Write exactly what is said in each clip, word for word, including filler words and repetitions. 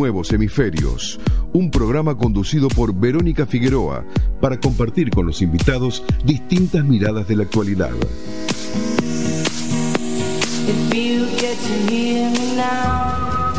Nuevos Hemisferios, un programa conducido por Verónica Figueroa para compartir con los invitados distintas miradas de la actualidad. If you get to hear me now.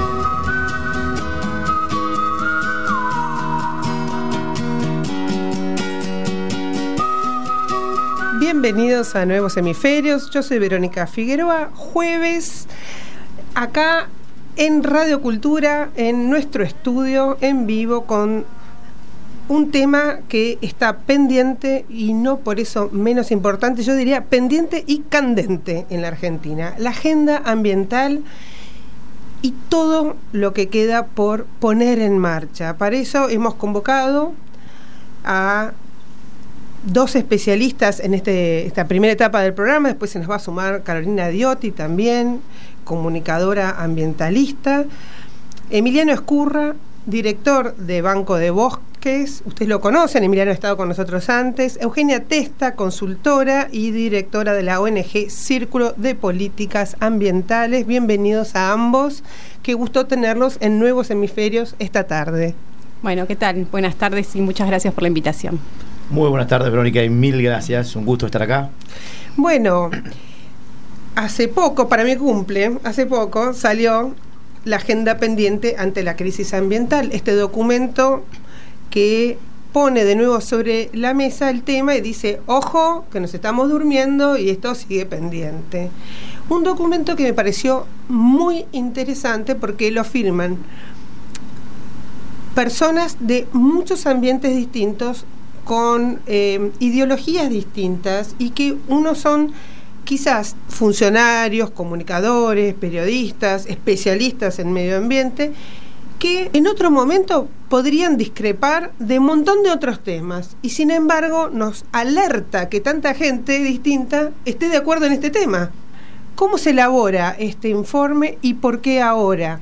Bienvenidos a Nuevos Hemisferios, yo soy Verónica Figueroa, jueves, acá en Radio Cultura, en nuestro estudio, en vivo, con un tema que está pendiente y no por eso menos importante, yo diría pendiente y candente en la Argentina, la agenda ambiental y todo lo que queda por poner en marcha. Para eso hemos convocado a dos especialistas en este, esta primera etapa del programa. Después se nos va a sumar Carolina Diotti, también comunicadora ambientalista, Emiliano Escurra, director de Banco de Bosques, ustedes lo conocen, Emiliano ha estado con nosotros antes, Eugenia Testa, consultora y directora de la O N G Círculo de Políticas Ambientales. Bienvenidos a ambos, qué gusto tenerlos en Nuevos Hemisferios esta tarde. Bueno, ¿qué tal? Buenas tardes y muchas gracias por la invitación. Muy buenas tardes, Verónica, y mil gracias, un gusto estar acá. Bueno, hace poco, para mi cumple, hace poco salió la agenda pendiente ante la crisis ambiental, este documento que pone de nuevo sobre la mesa el tema y dice, ojo, que nos estamos durmiendo y esto sigue pendiente. Un documento que me pareció muy interesante porque lo firman personas de muchos ambientes distintos, con eh, ideologías distintas, y que unos son quizás funcionarios, comunicadores, periodistas, especialistas en medio ambiente, que en otro momento podrían discrepar de un montón de otros temas, y sin embargo nos alerta que tanta gente distinta esté de acuerdo en este tema. ¿Cómo se elabora este informe y por qué ahora?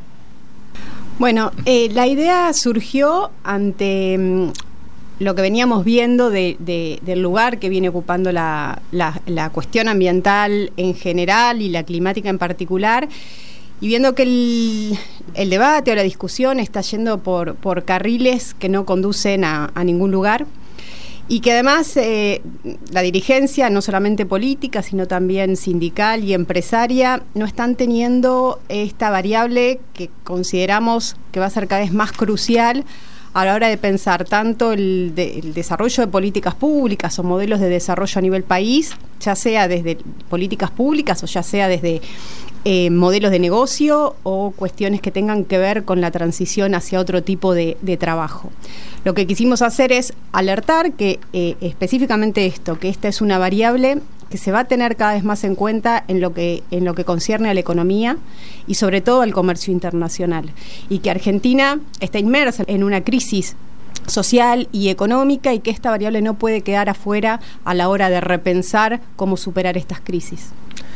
Bueno, eh, la idea surgió ante mm, lo que veníamos viendo de, de, del lugar que viene ocupando la, la, la cuestión ambiental en general y la climática en particular, y viendo que el, el debate o la discusión está yendo por, por carriles que no conducen a, a ningún lugar, y que además eh, la dirigencia, no solamente política, sino también sindical y empresaria, no están teniendo esta variable que consideramos que va a ser cada vez más crucial a la hora de pensar tanto el, de, el desarrollo de políticas públicas o modelos de desarrollo a nivel país, ya sea desde políticas públicas o ya sea desde eh, modelos de negocio o cuestiones que tengan que ver con la transición hacia otro tipo de, de trabajo. Lo que quisimos hacer es alertar que eh, específicamente esto, que esta es una variable que se va a tener cada vez más en cuenta en lo que en lo que concierne a la economía y sobre todo al comercio internacional, y que Argentina está inmersa en una crisis social y económica y que esta variable no puede quedar afuera a la hora de repensar cómo superar estas crisis.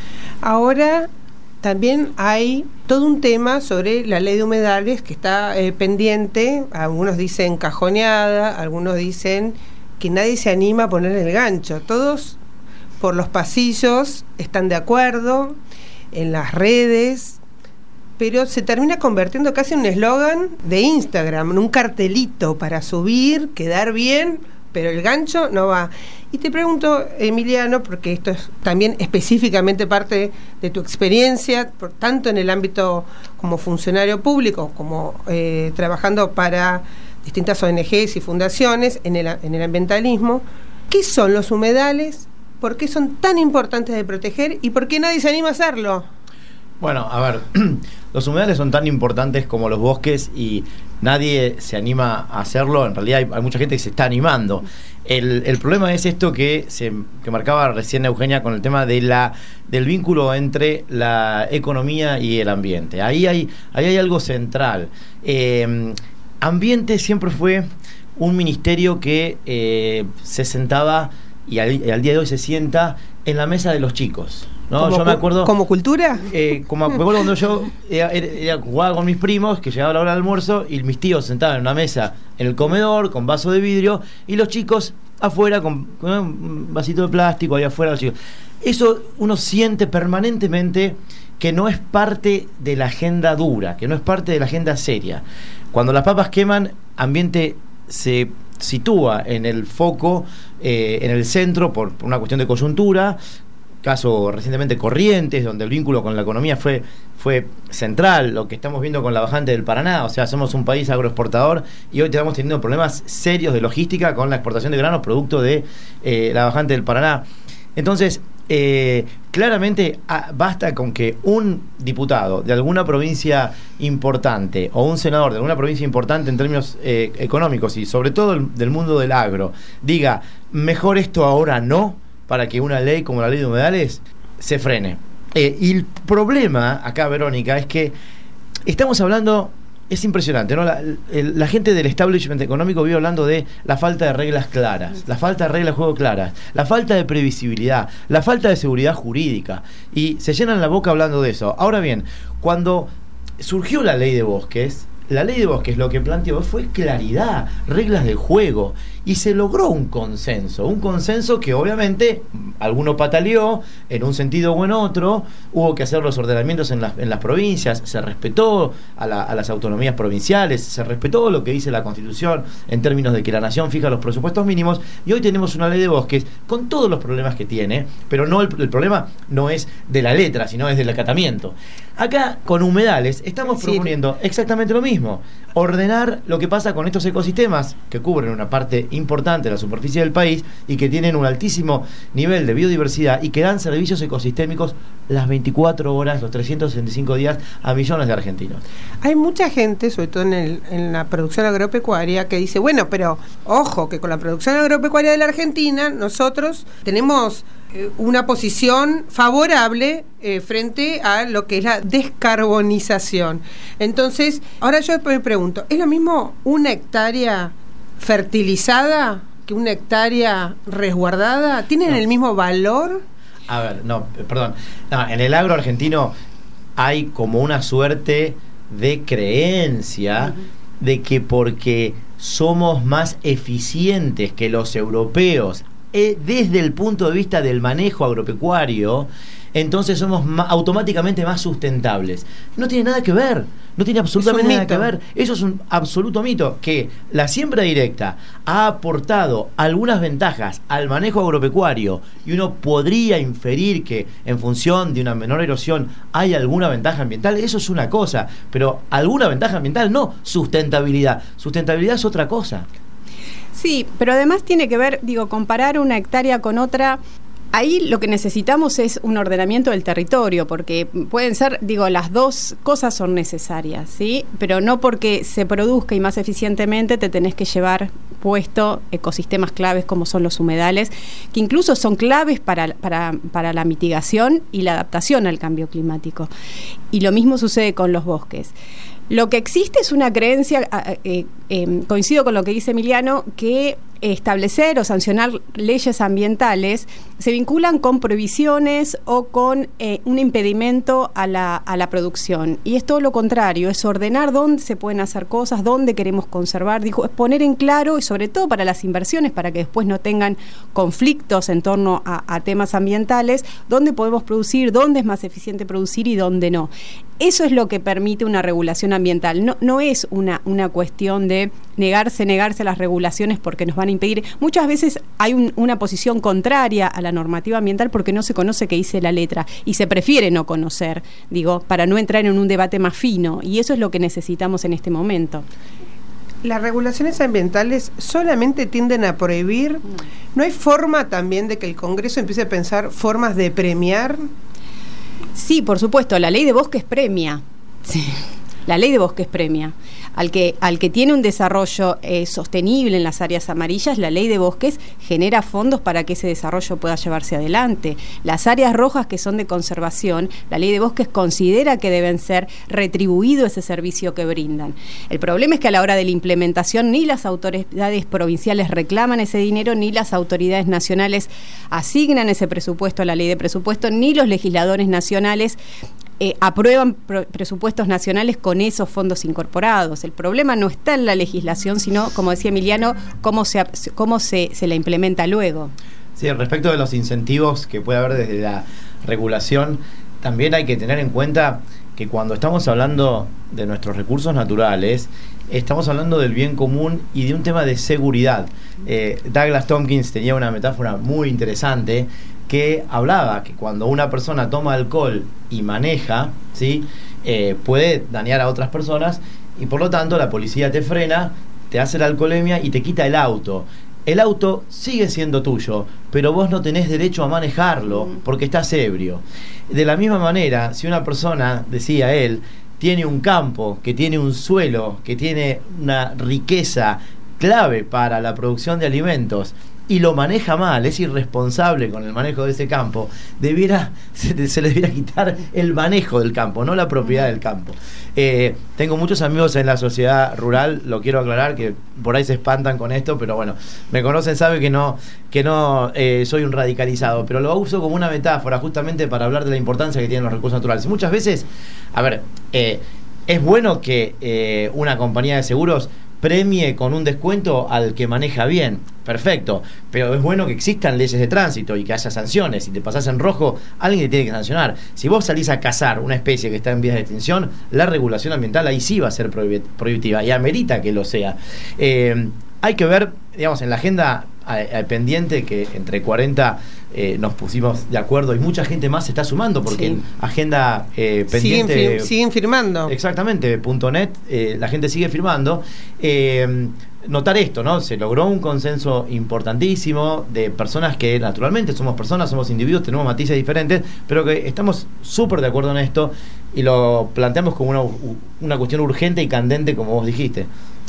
Ahora también hay todo un tema sobre la ley de humedales que está eh, pendiente, algunos dicen cajoneada, algunos dicen que nadie se anima a poner el gancho, todos por los pasillos están de acuerdo, en las redes, pero se termina convirtiendo casi en un eslogan de Instagram, en un cartelito para subir, quedar bien, pero el gancho no va. Y te pregunto, Emiliano, porque esto es también específicamente parte de tu experiencia, por tanto en el ámbito como funcionario público, como eh, trabajando para distintas O N Ges y fundaciones en el, en el ambientalismo, ¿qué son los humedales? ¿Por qué son tan importantes de proteger y por qué nadie se anima a hacerlo? Bueno, a ver, los humedales son tan importantes como los bosques y nadie se anima a hacerlo. En realidad hay, hay mucha gente que se está animando. El, el problema es esto que se que marcaba recién Eugenia con el tema de la del vínculo entre la economía y el ambiente. Ahí hay, ahí hay algo central. Eh, ambiente siempre fue un ministerio que eh, se sentaba y al, al día de hoy se sienta en la mesa de los chicos, ¿no? Yo me acuerdo, ¿como cultura? Eh, como me acuerdo cuando yo era, era, jugaba con mis primos, que llegaba la hora del almuerzo y mis tíos sentaban en una mesa en el comedor con vaso de vidrio y los chicos afuera con, con un vasito de plástico ahí afuera los chicos. Eso uno siente permanentemente que no es parte de la agenda dura, que no es parte de la agenda seria. Cuando las papas queman, ambiente se sitúa en el foco, eh, en el centro, por, por una cuestión de coyuntura. Caso recientemente Corrientes, donde el vínculo con la economía fue, fue central, lo que estamos viendo con la bajante del Paraná. O sea, somos un país agroexportador y hoy estamos teniendo problemas serios de logística con la exportación de granos producto de eh, la bajante del Paraná. Entonces, eh, claramente ah, basta con que un diputado de alguna provincia importante o un senador de alguna provincia importante en términos eh, económicos y sobre todo el, del mundo del agro diga, mejor esto ahora no, para que una ley como la ley de humedales se frene. Eh, y el problema acá, Verónica, es que estamos hablando, es impresionante, ¿no? La, el, la gente del establishment económico vive hablando de la falta de reglas claras, la falta de reglas de juego claras, la falta de previsibilidad, la falta de seguridad jurídica, y se llenan la boca hablando de eso. Ahora bien, cuando surgió la ley de bosques, la ley de bosques lo que planteó fue claridad, reglas de juego, y se logró un consenso, un consenso que obviamente alguno pataleó en un sentido o en otro, hubo que hacer los ordenamientos en las, en las provincias, se respetó a, la, a las autonomías provinciales, se respetó lo que dice la Constitución en términos de que la nación fija los presupuestos mínimos, y hoy tenemos una ley de bosques con todos los problemas que tiene, pero no el, el problema no es de la letra, sino es del acatamiento. Acá con humedales estamos sí. proponiendo exactamente lo mismo, ordenar lo que pasa con estos ecosistemas que cubren una parte importante de la superficie del país y que tienen un altísimo nivel de biodiversidad y que dan servicios ecosistémicos las veinticuatro horas, los trescientos sesenta y cinco días a millones de argentinos. Hay mucha gente, sobre todo en, el, en la producción agropecuaria, que dice, bueno, pero ojo, que con la producción agropecuaria de la Argentina nosotros tenemos eh, una posición favorable eh, frente a lo que es la descarbonización. Entonces, ahora yo me pregunto, ¿es lo mismo una hectárea fertilizada que una hectárea resguardada? ¿Tienen no. el mismo valor? A ver, no, perdón. No, en el agro argentino hay como una suerte de creencia uh-huh. de que porque somos más eficientes que los europeos eh, desde el punto de vista del manejo agropecuario, entonces somos ma- automáticamente más sustentables. No tiene nada que ver, no tiene absolutamente nada que ver. Eso es un absoluto mito, que la siembra directa ha aportado algunas ventajas al manejo agropecuario y uno podría inferir que en función de una menor erosión hay alguna ventaja ambiental. Eso es una cosa, pero alguna ventaja ambiental, no sustentabilidad. Sustentabilidad es otra cosa. Sí, pero además tiene que ver, digo, comparar una hectárea con otra. Ahí lo que necesitamos es un ordenamiento del territorio, porque pueden ser, digo, las dos cosas son necesarias, ¿sí? Pero no porque se produzca y más eficientemente te tenés que llevar puesto ecosistemas claves como son los humedales, que incluso son claves para, para, para la mitigación y la adaptación al cambio climático. Y lo mismo sucede con los bosques. Lo que existe es una creencia, eh, eh, coincido con lo que dice Emiliano, que establecer o sancionar leyes ambientales se vinculan con prohibiciones o con eh, un impedimento a la, a la producción. Y es todo lo contrario, es ordenar dónde se pueden hacer cosas, dónde queremos conservar, dijo, es poner en claro, y sobre todo para las inversiones, para que después no tengan conflictos en torno a, a temas ambientales, dónde podemos producir, dónde es más eficiente producir y dónde no. Eso es lo que permite una regulación ambiental. No, no es una, una cuestión de negarse, negarse a las regulaciones porque nos van a impedir. Muchas veces hay un, una posición contraria a la normativa ambiental porque no se conoce qué dice la letra y se prefiere no conocer, digo, para no entrar en un debate más fino, y eso es lo que necesitamos en este momento. Las regulaciones ambientales solamente tienden a prohibir. ¿No hay forma también de que el Congreso empiece a pensar formas de premiar? Sí, por supuesto, la ley de bosques premia. Sí. La ley de bosques premia. Al que, al que tiene un desarrollo eh, sostenible en las áreas amarillas, la ley de bosques genera fondos para que ese desarrollo pueda llevarse adelante. Las áreas rojas que son de conservación, la ley de bosques considera que deben ser retribuido ese servicio que brindan. El problema es que a la hora de la implementación ni las autoridades provinciales reclaman ese dinero, ni las autoridades nacionales asignan ese presupuesto a la ley de presupuesto, ni los legisladores nacionales Eh, aprueban pro- presupuestos nacionales con esos fondos incorporados. El problema no está en la legislación, sino, como decía Emiliano, cómo se, cómo se, se la implementa luego. Sí, respecto de los incentivos que puede haber desde la regulación, también hay que tener en cuenta que cuando estamos hablando de nuestros recursos naturales, estamos hablando del bien común y de un tema de seguridad. Eh, Douglas Tompkins tenía una metáfora muy interesante que hablaba que cuando una persona toma alcohol y maneja, ¿sí? eh, puede dañar a otras personas, y por lo tanto la policía te frena, te hace la alcoholemia y te quita el auto. El auto sigue siendo tuyo, pero vos no tenés derecho a manejarlo porque estás ebrio. De la misma manera, si una persona, decía él, tiene un campo, que tiene un suelo, que tiene una riqueza clave para la producción de alimentos, y lo maneja mal, es irresponsable con el manejo de ese campo, debiera se, se le debiera quitar el manejo del campo, no la propiedad del campo. Eh, tengo muchos amigos en la sociedad rural, lo quiero aclarar, que por ahí se espantan con esto, pero bueno, me conocen, saben que no, que no eh, soy un radicalizado, pero lo uso como una metáfora justamente para hablar de la importancia que tienen los recursos naturales. Y muchas veces, a ver, eh, es bueno que eh, una compañía de seguros premie con un descuento al que maneja bien, perfecto, pero es bueno que existan leyes de tránsito y que haya sanciones. Si te pasás en rojo, alguien te tiene que sancionar. Si vos salís a cazar una especie que está en vías de extinción, la regulación ambiental ahí sí va a ser prohibitiva y amerita que lo sea. Eh, hay que ver, digamos, en la agenda eh, pendiente que entre cuarenta eh, nos pusimos de acuerdo y mucha gente más se está sumando porque sí. en agenda eh, pendiente siguen, fir- siguen firmando exactamente punto net eh, la gente sigue firmando. eh, notar esto, ¿no? Se logró un consenso importantísimo de personas que naturalmente somos personas, somos individuos, tenemos matices diferentes, pero que estamos súper de acuerdo en esto y lo planteamos como una, una cuestión urgente y candente, como vos dijiste.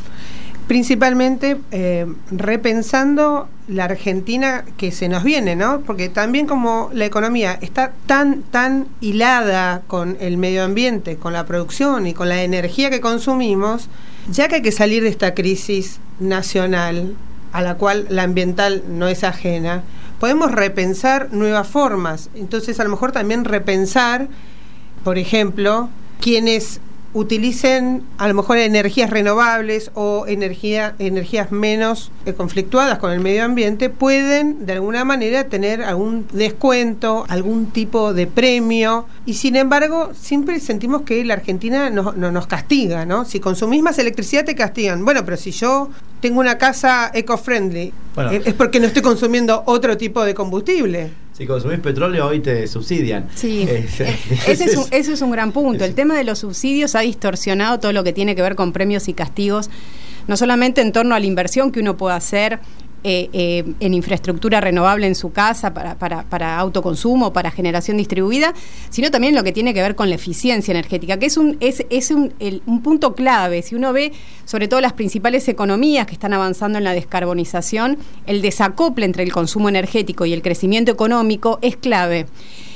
Principalmente eh, repensando la Argentina que se nos viene, ¿no? Porque también como la economía está tan, tan hilada con el medio ambiente, con la producción y con la energía que consumimos, ya que hay que salir de esta crisis nacional, a la cual la ambiental no es ajena, podemos repensar nuevas formas. Entonces, a lo mejor también repensar, por ejemplo, quienes utilicen a lo mejor energías renovables o energía, energías menos eh, conflictuadas con el medio ambiente, pueden de alguna manera tener algún descuento, algún tipo de premio, y sin embargo siempre sentimos que la Argentina no, no nos castiga, ¿no? Si consumís más electricidad te castigan. Bueno, pero si yo tengo una casa eco-friendly, bueno, es porque no estoy consumiendo otro tipo de combustible. Si consumís petróleo hoy te subsidian. Sí, ese es un, ese es un gran punto. El tema de los subsidios ha distorsionado todo lo que tiene que ver con premios y castigos, no solamente en torno a la inversión que uno puede hacer eh, eh, en infraestructura renovable en su casa para, para, para autoconsumo, para generación distribuida, sino también lo que tiene que ver con la eficiencia energética, que es un, es, es un, el, un punto clave. Si uno ve sobre todo las principales economías que están avanzando en la descarbonización, el desacople entre el consumo energético y el crecimiento económico es clave.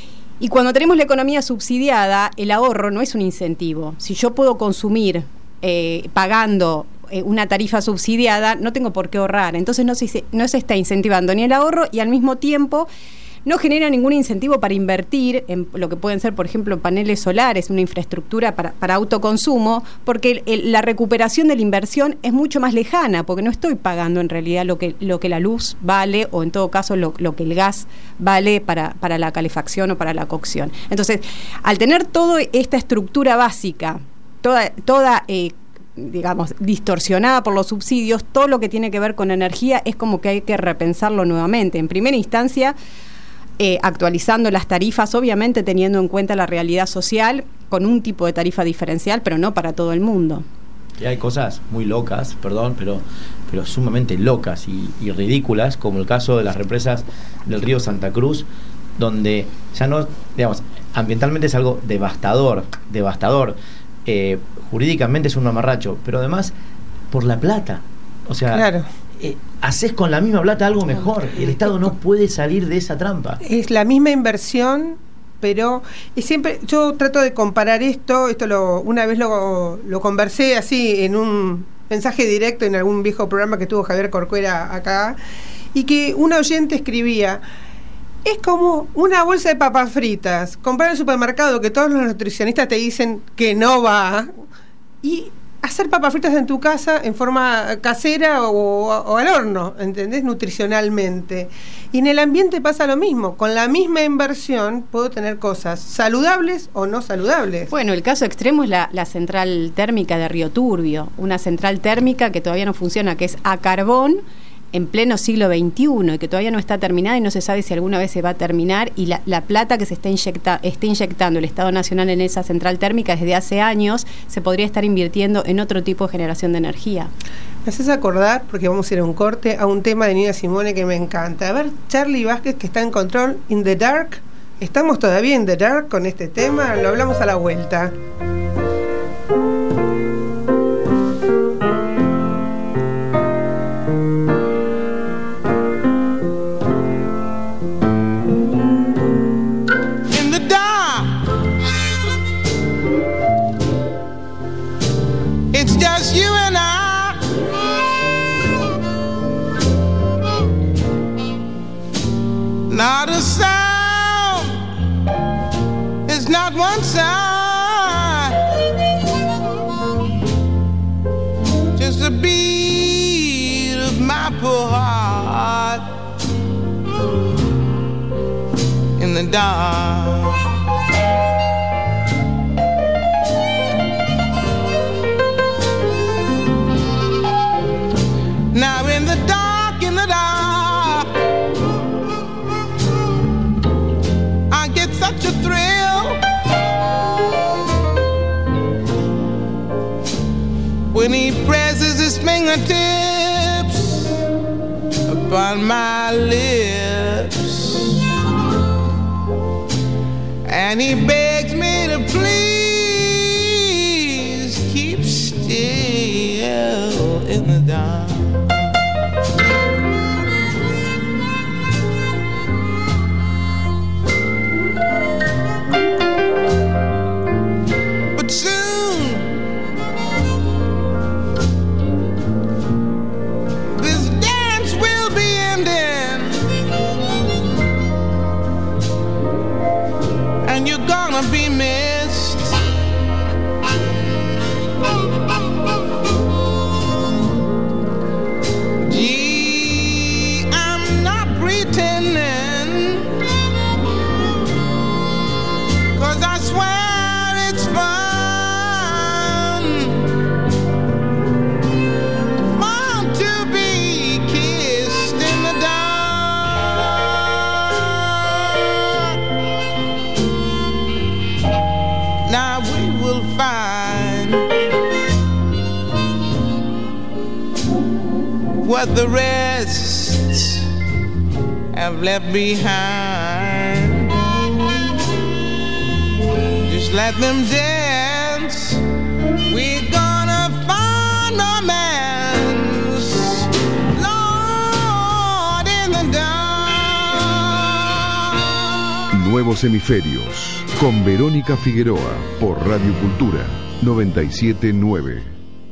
Y cuando tenemos la economía subsidiada, el ahorro no es un incentivo. Si yo puedo consumir eh, pagando eh, una tarifa subsidiada, no tengo por qué ahorrar. Entonces no se, no se está incentivando ni el ahorro y al mismo tiempo no genera ningún incentivo para invertir en lo que pueden ser, por ejemplo, paneles solares, una infraestructura para, para autoconsumo, porque el, el, la recuperación de la inversión es mucho más lejana, porque no estoy pagando en realidad lo que, lo que la luz vale, o en todo caso lo, lo que el gas vale para, para la calefacción o para la cocción. Entonces, al tener toda esta estructura básica, toda, toda eh, digamos, distorsionada por los subsidios, todo lo que tiene que ver con energía es como que hay que repensarlo nuevamente. En primera instancia, Eh, actualizando las tarifas, obviamente teniendo en cuenta la realidad social, con un tipo de tarifa diferencial, pero no para todo el mundo. Y hay cosas muy locas, perdón, pero, pero sumamente locas y, y ridículas, como el caso de las represas del río Santa Cruz, donde ya no, digamos, ambientalmente es algo devastador, devastador, eh, jurídicamente es un mamarracho, pero además por la plata, o sea, claro. Eh, haces con la misma plata algo mejor y el Estado no puede salir de esa trampa. Es la misma inversión, pero y siempre yo trato de comparar esto, esto lo una vez lo, lo conversé así en un mensaje directo en algún viejo programa que tuvo Javier Corcuera acá, y que un oyente escribía: es como una bolsa de papas fritas, comprar en el supermercado que todos los nutricionistas te dicen que no va, y hacer papas fritas en tu casa en forma casera o, o al horno, ¿entendés? Nutricionalmente. Y en el ambiente pasa lo mismo. Con la misma inversión puedo tener cosas saludables o no saludables. Bueno, el caso extremo es la, la central térmica de Río Turbio, una central térmica que todavía no funciona, que es a carbón, en pleno siglo veintiuno, y que todavía no está terminada y no se sabe si alguna vez se va a terminar, y la, la plata que se está, inyecta, está inyectando el Estado Nacional en esa central térmica desde hace años se podría estar invirtiendo en otro tipo de generación de energía. Me haces acordar, porque vamos a ir a un corte, a un tema de Nina Simone que me encanta. A ver, Charlie Vázquez, que está en control, In the Dark. ¿Estamos todavía in the dark con este tema? Lo hablamos a la vuelta. Just you and I, not a sound, it's not one sound, just a beat of my poor heart in the dark. Now in the dark, in the dark, I get such a thrill when he presses his fingertips upon my lips, and he begs me to please keep still in the dark. Be missed. Gee, I'm not pretending, 'cause I swear it's fun, fun to be kissed in the dark. Now we will find what the rest have left behind. Just let them dance. We're gonna find romance, Lord, in the dark. Nuevos Hemisferios con Verónica Figueroa por Radio Cultura noventa y siete punto nueve.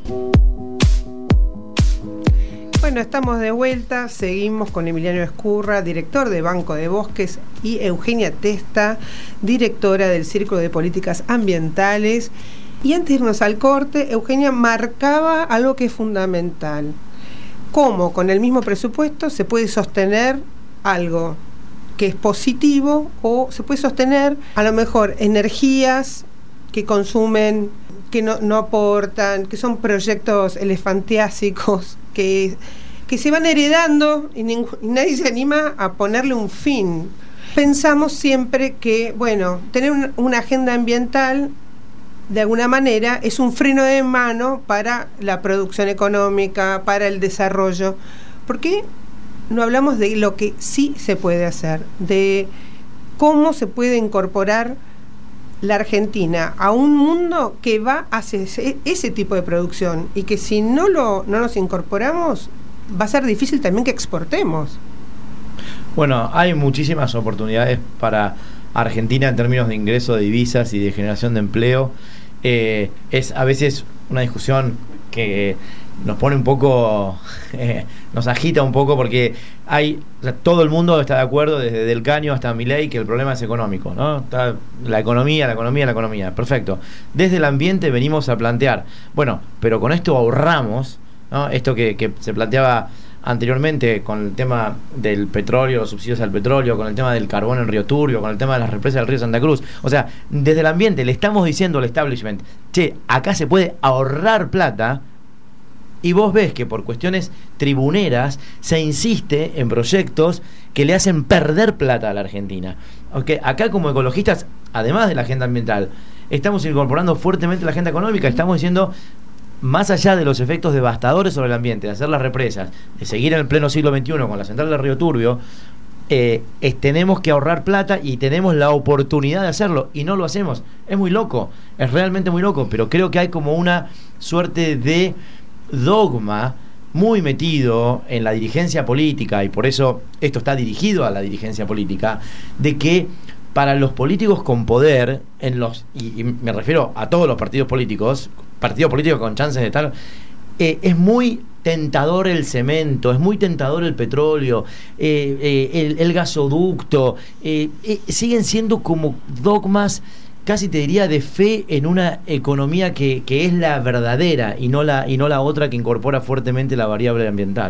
Bueno, estamos de vuelta, seguimos con Emiliano Ezcurra, director de Banco de Bosques, y Eugenia Testa, directora del Círculo de Políticas Ambientales. Y antes de irnos al corte, Eugenia marcaba algo que es fundamental: cómo con el mismo presupuesto se puede sostener algo que es positivo, o se puede sostener a lo mejor energías que consumen, que no, no aportan, que son proyectos elefantiásicos, que, que se van heredando y, ningún, y nadie se anima a ponerle un fin. Pensamos siempre que, bueno, tener un, una agenda ambiental de alguna manera es un freno de mano para la producción económica, para el desarrollo. ¿Por qué no hablamos de lo que sí se puede hacer, de cómo se puede incorporar la Argentina a un mundo que va hacia ese, ese tipo de producción, y que si no lo no nos incorporamos va a ser difícil también que exportemos? Bueno, hay muchísimas oportunidades para Argentina en términos de ingreso de divisas y de generación de empleo. Eh, es a veces una discusión que nos pone un poco, eh, nos agita un poco porque hay, o sea, todo el mundo está de acuerdo, desde Del Caño hasta Milei, que el problema es económico, ¿no? Está la economía, la economía, la economía, perfecto. Desde el ambiente venimos a plantear, bueno, pero con esto ahorramos, ¿no? Esto que, que se planteaba anteriormente con el tema del petróleo, los subsidios al petróleo, con el tema del carbón en Río Turbio, con el tema de las represas del río Santa Cruz. O sea, desde el ambiente le estamos diciendo al establishment, che, acá se puede ahorrar plata, y vos ves que por cuestiones tribuneras se insiste en proyectos que le hacen perder plata a la Argentina. Okay, acá como ecologistas, además de la agenda ambiental, estamos incorporando fuertemente la agenda económica, estamos diciendo, más allá de los efectos devastadores sobre el ambiente, de hacer las represas, de seguir en el pleno siglo veintiuno con la central de Río Turbio, eh, es, tenemos que ahorrar plata y tenemos la oportunidad de hacerlo y no lo hacemos. Es muy loco, es realmente muy loco, pero creo que hay como una suerte de dogma muy metido en la dirigencia política, y por eso esto está dirigido a la dirigencia política, de que para los políticos con poder, en los y, y me refiero a todos los partidos políticos, partidos políticos con chances de estar, eh, es muy tentador el cemento, es muy tentador el petróleo, eh, eh, el, el gasoducto, eh, eh, siguen siendo como dogmas, casi te diría, de fe en una economía que, que es la verdadera y no la, y no la otra que incorpora fuertemente la variable ambiental.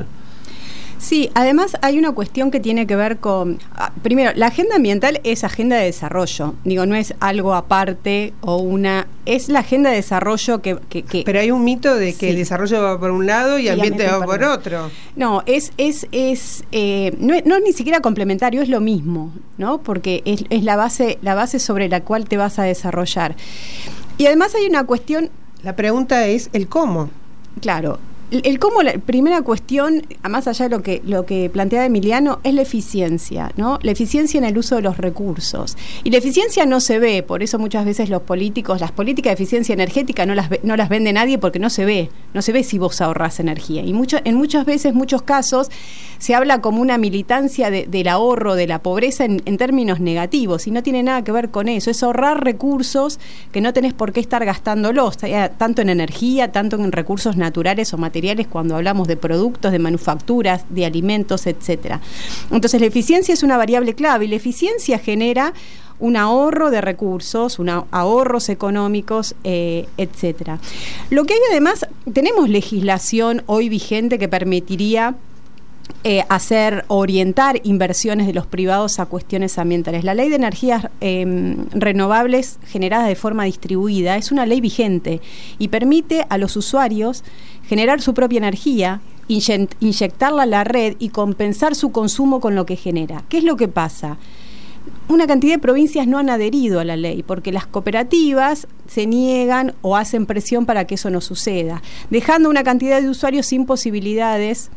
Sí, además hay una cuestión que tiene que ver con, primero, la agenda ambiental es agenda de desarrollo, digo, no es algo aparte o una, es la agenda de desarrollo que... que, que Pero hay un mito de que sí. el desarrollo va por un lado y, y ambiente, ambiente va por otro. No, es, es, es, eh, no es, no es ni siquiera complementario, es lo mismo, ¿no? Porque es, es la base, la base sobre la cual te vas a desarrollar. Y además hay una cuestión... La pregunta es el cómo. Claro. El cómo, la primera cuestión, más allá de lo que lo que planteaba Emiliano, es la eficiencia, ¿no? La eficiencia en el uso de los recursos. Y la eficiencia no se ve, por eso muchas veces los políticos, las políticas de eficiencia energética no las ve, no las vende nadie porque no se ve, no se ve si vos ahorrás energía. Y mucho, en muchas veces, muchos casos, se habla como una militancia de, del ahorro, de la pobreza en, en términos negativos, y no tiene nada que ver con eso. Es ahorrar recursos que no tenés por qué estar gastándolos, tanto en energía, tanto en recursos naturales o materiales, cuando hablamos de productos, de manufacturas, de alimentos, etcétera. Entonces la eficiencia es una variable clave, y la eficiencia genera un ahorro de recursos, un ahorros económicos, eh, etcétera. Lo que hay además, tenemos legislación hoy vigente que permitiría Eh, hacer, orientar inversiones de los privados a cuestiones ambientales. La ley de energías eh, renovables generadas de forma distribuida es una ley vigente y permite a los usuarios generar su propia energía, inye- inyectarla a la red y compensar su consumo con lo que genera. ¿Qué es lo que pasa? Una cantidad de provincias no han adherido a la ley porque las cooperativas se niegan o hacen presión para que eso no suceda, dejando una cantidad de usuarios sin posibilidades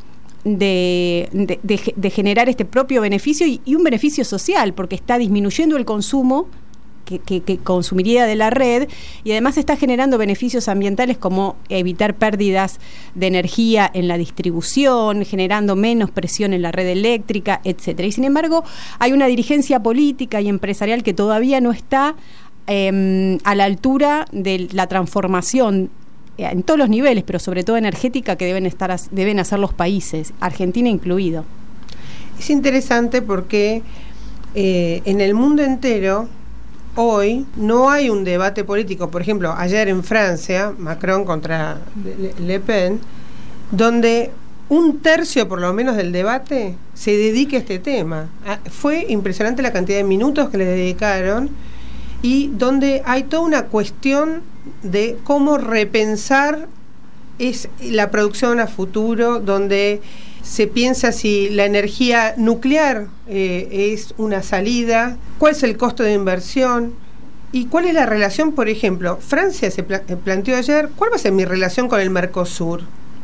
De, de, de, de generar este propio beneficio y, y un beneficio social, porque está disminuyendo el consumo que, que, que consumiría de la red, y además está generando beneficios ambientales como evitar pérdidas de energía en la distribución, generando menos presión en la red eléctrica, etcétera. Y sin embargo hay una dirigencia política y empresarial que todavía no está eh, a la altura de la transformación en todos los niveles, pero sobre todo energética, que deben estar deben hacer los países, Argentina incluido. Es interesante porque eh, en el mundo entero hoy no hay un debate político. Por ejemplo, ayer en Francia, Macron contra Le, Le Pen, donde un tercio por lo menos del debate se dedica a este tema. Ah, fue impresionante la cantidad de minutos que le dedicaron, y donde hay toda una cuestión de cómo repensar es la producción a futuro, donde se piensa si la energía nuclear eh, es una salida, cuál es el costo de inversión y cuál es la relación. Por ejemplo, Francia se pla- planteó ayer, ¿cuál va a ser mi relación con el Mercosur?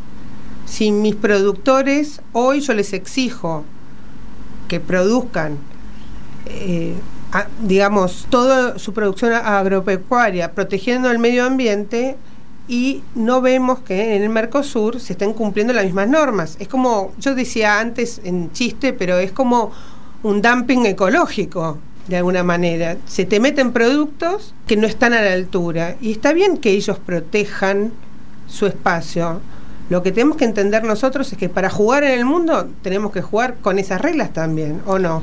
Si mis productores, hoy yo les exijo que produzcan eh, A, digamos, toda su producción agropecuaria, protegiendo el medio ambiente, y no vemos que en el Mercosur se estén cumpliendo las mismas normas. Es como, yo decía antes en chiste, pero es como un dumping ecológico, de alguna manera. Se te meten productos que no están a la altura, y está bien que ellos protejan su espacio. Lo que tenemos que entender nosotros es que para jugar en el mundo tenemos que jugar con esas reglas también, ¿o no?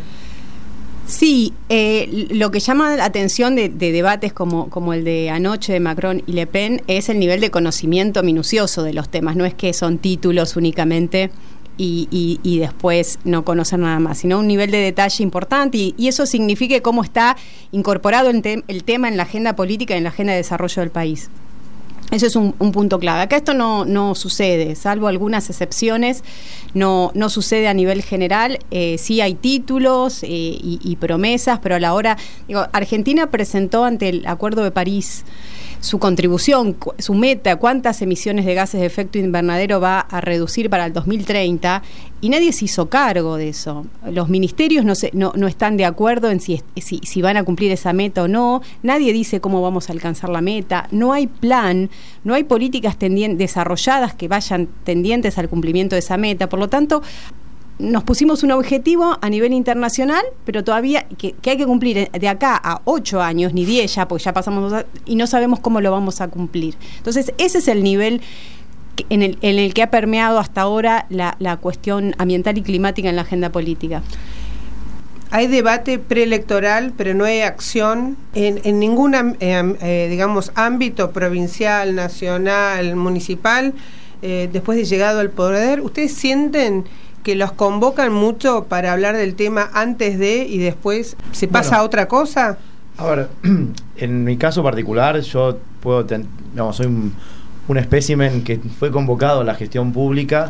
Sí, eh, lo que llama la atención de, de debates como, como el de anoche de Macron y Le Pen es el nivel de conocimiento minucioso de los temas. No es que son títulos únicamente y, y, y después no conocer nada más, sino un nivel de detalle importante, y, y eso significa cómo está incorporado el, te- el tema en la agenda política y en la agenda de desarrollo del país. Eso es un, un punto clave. Acá esto no, no sucede, salvo algunas excepciones, no, no sucede a nivel general. Eh, sí hay títulos eh, y, y promesas, pero a la hora... Digo, Argentina presentó ante el Acuerdo de París su contribución, su meta, cuántas emisiones de gases de efecto invernadero va a reducir para el dos mil treinta, y nadie se hizo cargo de eso. Los ministerios no, se, no, no están de acuerdo en si, si, si van a cumplir esa meta o no, nadie dice cómo vamos a alcanzar la meta, no hay plan, no hay políticas tendien- desarrolladas que vayan tendientes al cumplimiento de esa meta. Por lo tanto, nos pusimos un objetivo a nivel internacional, pero todavía que, que hay que cumplir de acá a ocho años, ni diez ya, porque ya pasamos dos, y no sabemos cómo lo vamos a cumplir. Entonces, ese es el nivel en el, en el que ha permeado hasta ahora la, la cuestión ambiental y climática en la agenda política. Hay debate preelectoral, pero no hay acción en, en ningún eh, eh, digamos, ámbito provincial, nacional, municipal, eh, después de llegado al poder. ¿Ustedes sienten que los convocan mucho para hablar del tema antes de y después se pasa Bueno, a otra cosa? A ver, en mi caso particular, yo puedo, ten, digamos, soy un, un espécimen que fue convocado a la gestión pública,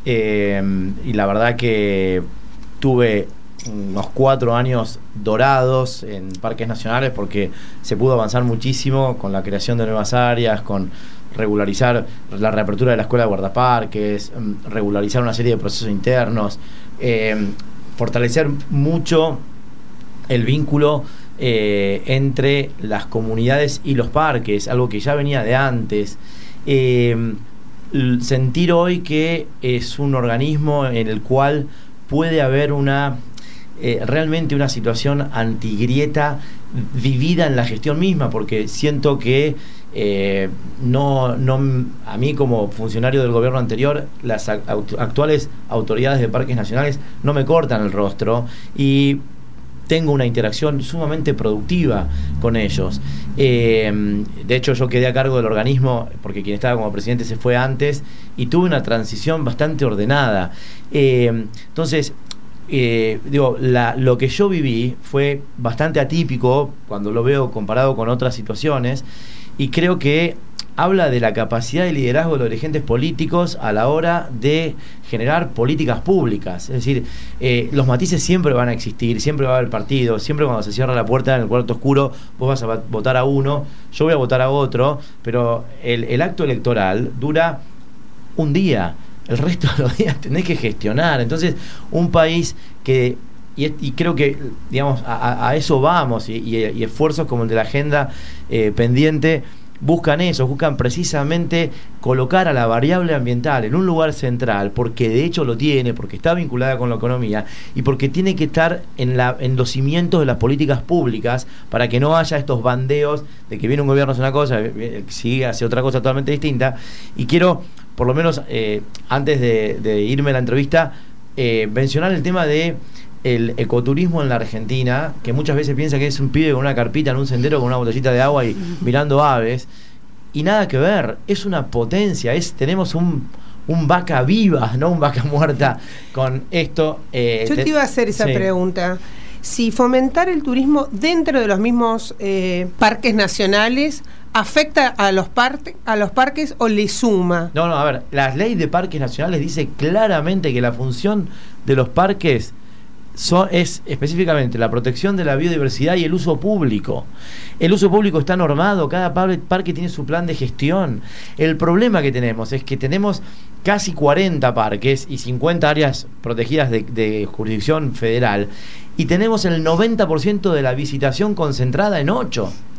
eh, y la verdad que tuve unos cuatro años dorados en parques nacionales, porque se pudo avanzar muchísimo con la creación de nuevas áreas, con regularizar la reapertura de la escuela de guardaparques, regularizar una serie de procesos internos, eh, fortalecer mucho el vínculo eh, entre las comunidades y los parques, algo que ya venía de antes. Eh, sentir hoy que es un organismo en el cual puede haber una eh, realmente una situación antigrieta vivida en la gestión misma, porque siento que Eh, no, no, a mí como funcionario del gobierno anterior, las act- actuales autoridades de parques nacionales no me cortan el rostro y tengo una interacción sumamente productiva con ellos. Eh, de hecho, yo quedé a cargo del organismo porque quien estaba como presidente se fue antes, y tuve una transición bastante ordenada. Eh, entonces, Eh, digo, la, lo que yo viví fue bastante atípico cuando lo veo comparado con otras situaciones, y creo que habla de la capacidad de liderazgo de los dirigentes políticos a la hora de generar políticas públicas. Es decir, eh, los matices siempre van a existir, siempre va a haber partidos, siempre cuando se cierra la puerta en el cuarto oscuro vos vas a votar a uno, yo voy a votar a otro, pero el, el acto electoral dura un día. El resto de los días tenés que gestionar. Entonces, un país que, y, y creo que, digamos, a, a eso vamos, y, y, y esfuerzos como el de la agenda eh, pendiente, buscan eso, buscan precisamente colocar a la variable ambiental en un lugar central, porque de hecho lo tiene, porque está vinculada con la economía, y porque tiene que estar en, la, en los cimientos de las políticas públicas, para que no haya estos bandeos de que viene un gobierno hace una cosa, el que sigue hace otra cosa totalmente distinta. Y quiero, por lo menos eh, antes de, de irme a la entrevista, eh, mencionar el tema de el ecoturismo en la Argentina, que muchas veces piensa que es un pibe con una carpita en un sendero con una botellita de agua y mirando aves, y nada que ver, es una potencia, es tenemos un, un vaca viva, no un vaca muerta con esto. Eh, Yo te iba a hacer esa sí. pregunta. Si fomentar el turismo dentro de los mismos eh, parques nacionales afecta a los, par- a los parques o le suma. No, no, a ver, la ley de parques nacionales dice claramente que la función de los parques So, es específicamente la protección de la biodiversidad y el uso público. El uso público está normado, cada parque tiene su plan de gestión. El problema que tenemos es que tenemos casi cuarenta parques y cincuenta áreas protegidas de, de jurisdicción federal, y tenemos el noventa por ciento de la visitación concentrada en ocho.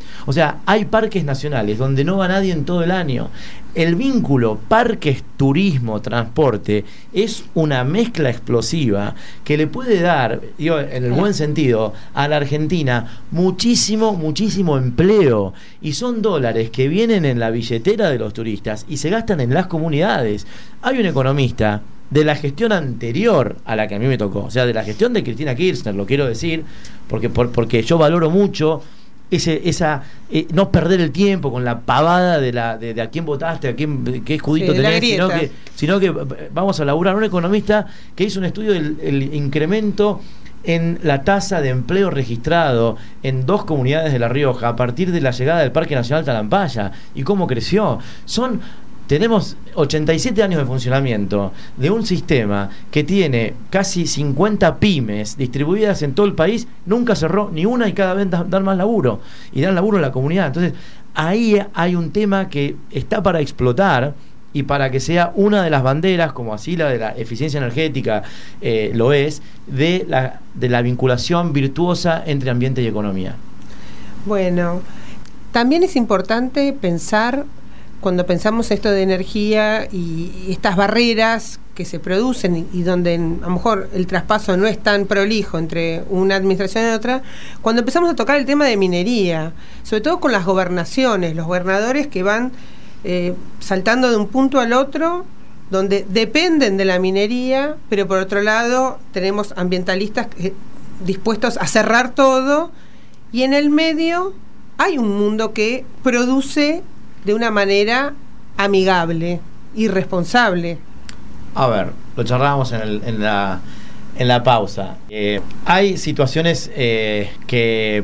O sea, hay parques nacionales donde no va nadie en todo el año. El vínculo parques, turismo, transporte es una mezcla explosiva que le puede dar, digo, en el buen sentido, a la Argentina muchísimo, muchísimo empleo. Y son dólares que vienen en la billetera de los turistas y se gastan en las comunidades. Hay un economista de la gestión anterior a la que a mí me tocó, o sea, de la gestión de Cristina Kirchner, lo quiero decir, porque, por, porque yo valoro mucho ese esa eh, no perder el tiempo con la pavada de la de, de a quién votaste, a quién qué escudito sí, tenés, sino que, sino que vamos a laburar. Un economista que hizo un estudio del el incremento en la tasa de empleo registrado en dos comunidades de La Rioja a partir de la llegada del Parque Nacional Talampaya y cómo creció. Son Tenemos ochenta y siete años de funcionamiento de un sistema que tiene casi cincuenta pymes distribuidas en todo el país, nunca cerró ni una y cada vez dan más laburo, y dan laburo a la comunidad. Entonces, ahí hay un tema que está para explotar y para que sea una de las banderas, como así la de la eficiencia energética eh, lo es, de la, de la vinculación virtuosa entre ambiente y economía. Bueno, también es importante pensar, cuando pensamos esto de energía y estas barreras que se producen y, y donde en, a lo mejor el traspaso no es tan prolijo entre una administración y otra, cuando empezamos a tocar el tema de minería, sobre todo con las gobernaciones, los gobernadores que van eh, saltando de un punto al otro, donde dependen de la minería, pero por otro lado tenemos ambientalistas que, dispuestos a cerrar todo, y en el medio hay un mundo que produce de una manera amigable y responsable. A ver, lo charlábamos en, el, en, la, en la pausa. Eh, hay situaciones eh, que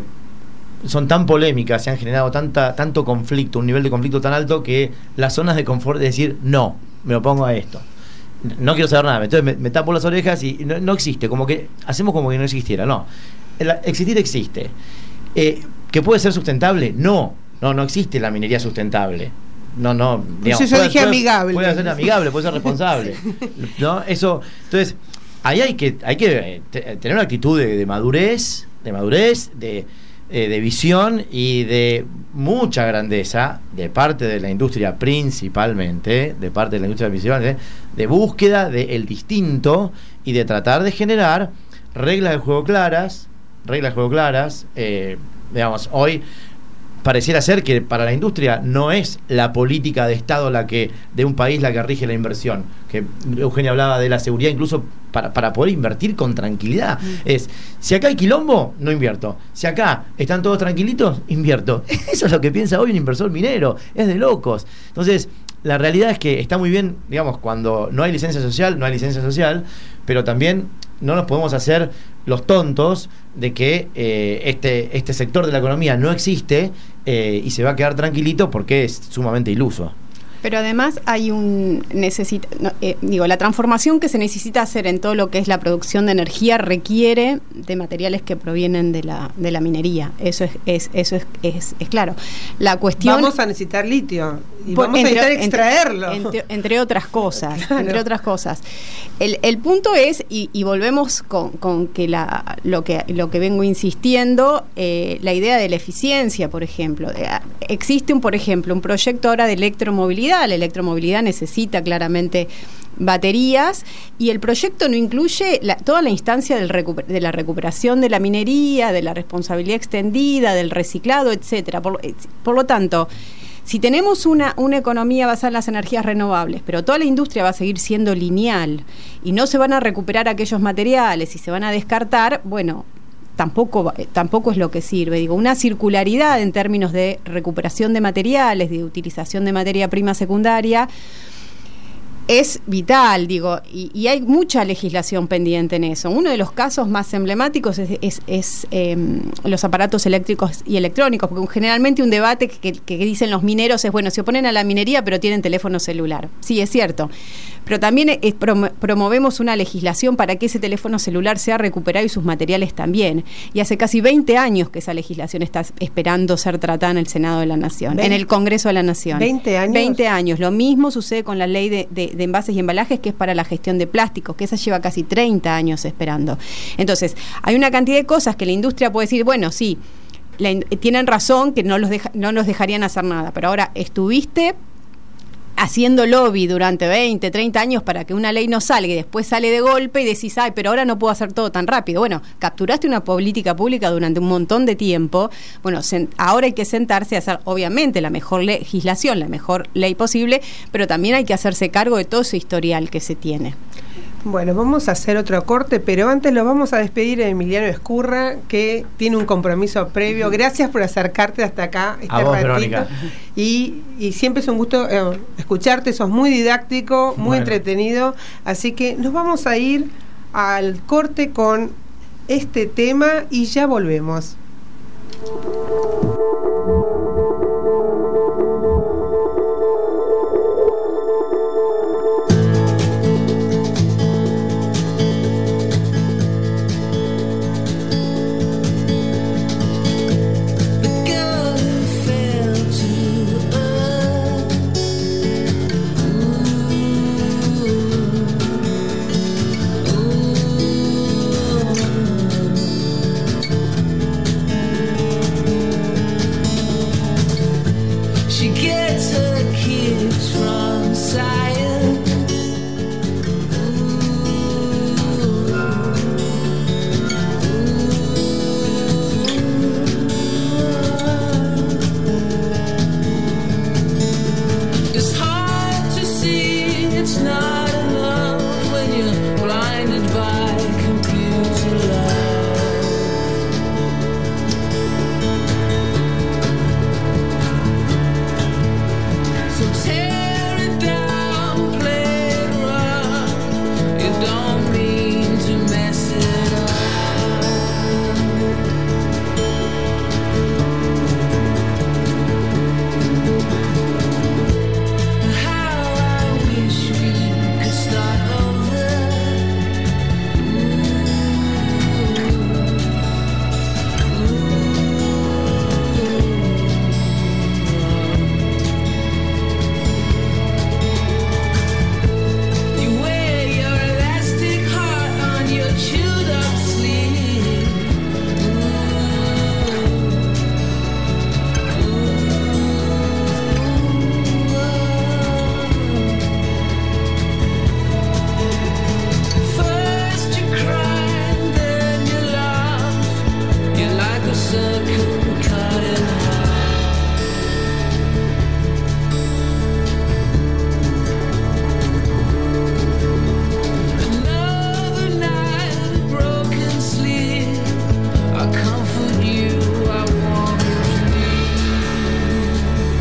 son tan polémicas, se han generado tanta, tanto conflicto, un nivel de conflicto tan alto que las zonas de confort es decir, no, me opongo a esto. No quiero saber nada, entonces me, me tapo las orejas y no, no existe, como que hacemos como que no existiera. No, el, existir existe. Eh, ¿Que puede ser sustentable? No. No, no existe la minería sustentable. No, no. Digamos, pues yo puede, dije puede, amigable. Puede ser amigable, puede ser responsable. ¿No? Eso. Entonces, ahí hay que, hay que tener una actitud de, de madurez, de madurez, de, eh, de visión y de mucha grandeza de parte de la industria principalmente, de parte de la industria principalmente, de búsqueda del distinto y de tratar de generar reglas de juego claras, reglas de juego claras. Eh, digamos, hoy pareciera ser que para la industria no es la política de Estado la que de un país la que rige la inversión, que Eugenia hablaba de la seguridad incluso para, para poder invertir con tranquilidad. Mm. Es, si acá hay quilombo, no invierto. Si acá están todos tranquilitos, invierto. Eso es lo que piensa hoy un inversor minero, es de locos. Entonces, la realidad es que está muy bien, digamos, cuando no hay licencia social, no hay licencia social, pero también no nos podemos hacer los tontos de que eh, este, este sector de la economía no existe eh, y se va a quedar tranquilito porque es sumamente iluso. Pero además hay un necesita no, eh, digo la transformación que se necesita hacer en todo lo que es la producción de energía requiere de materiales que provienen de la de la minería. Eso es, es eso es, es, es claro. La cuestión, vamos a necesitar litio y por, vamos entre, a necesitar extraerlo entre, entre, entre otras cosas, claro. entre otras cosas. El, el punto es y, y volvemos con, con que la lo que lo que vengo insistiendo, eh, la idea de la eficiencia, por ejemplo. Eh, existe un por ejemplo un proyecto ahora de electromovilidad. La electromovilidad necesita claramente baterías y el proyecto no incluye la, toda la instancia del recuper, de la recuperación de la minería, de la responsabilidad extendida, del reciclado, etcétera. Por, por lo tanto, si tenemos una, una economía basada en las energías renovables, pero toda la industria va a seguir siendo lineal y no se van a recuperar aquellos materiales y se van a descartar, bueno, tampoco tampoco es lo que sirve. Digo, una circularidad en términos de recuperación de materiales, de utilización de materia prima secundaria, es vital, digo, y, y hay mucha legislación pendiente en eso. Uno de los casos más emblemáticos es, es, es eh, los aparatos eléctricos y electrónicos, porque generalmente un debate que, que dicen los mineros es, bueno, se oponen a la minería pero tienen teléfono celular. Sí, es cierto, pero también es, prom- promovemos una legislación para que ese teléfono celular sea recuperado y sus materiales también. Y hace casi veinte años que esa legislación está esperando ser tratada en el Senado de la Nación, veinte, en el Congreso de la Nación. ¿veinte años? veinte años. Lo mismo sucede con la ley de, de de envases y embalajes, que es para la gestión de plásticos, que esa lleva casi treinta años esperando. Entonces, hay una cantidad de cosas que la industria puede decir, bueno, sí, la, tienen razón que no, los deja, no nos dejarían hacer nada, pero ahora estuviste haciendo lobby durante veinte, treinta años para que una ley no salga y después sale de golpe y decís, ay, pero ahora no puedo hacer todo tan rápido. Bueno, capturaste una política pública durante un montón de tiempo. Bueno, sen- ahora hay que sentarse a hacer, obviamente, la mejor legislación, la mejor ley posible, pero también hay que hacerse cargo de todo ese historial que se tiene. Bueno, vamos a hacer otro corte, pero antes lo vamos a despedir a Emiliano Escurra, que tiene un compromiso previo. Gracias por acercarte hasta acá, este A vos, ratito. Verónica. Y, y siempre es un gusto eh, escucharte, sos muy didáctico, muy Bueno. entretenido. Así que nos vamos a ir al corte con este tema y ya volvemos. She gets her kicks from science. It's hard to see, it's not enough when you're blinded by computer love. So tear it down, play it rough. You don't mean to mess it up. How I wish we could start over. You wear your elastic heart on your chewed up sleeve. First you cry, then you laugh. You're like a circle cut in half. Another night of broken sleep. I comfort you, I warm your dreams.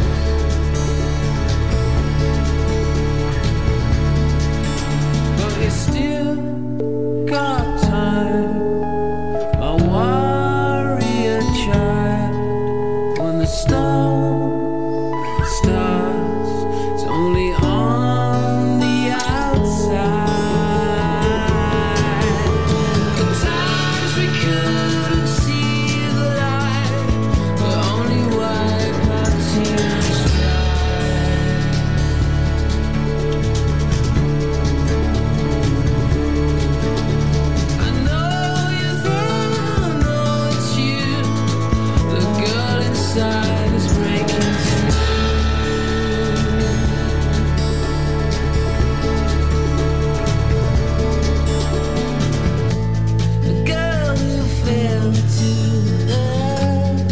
But you still got time, a warrior child. When the storm starts, it's only on the outside. The times we couldn't see the light, but only wipe our tears dry. I know you don't know it's you. The girl inside is breaking through. The girl who fell to earth.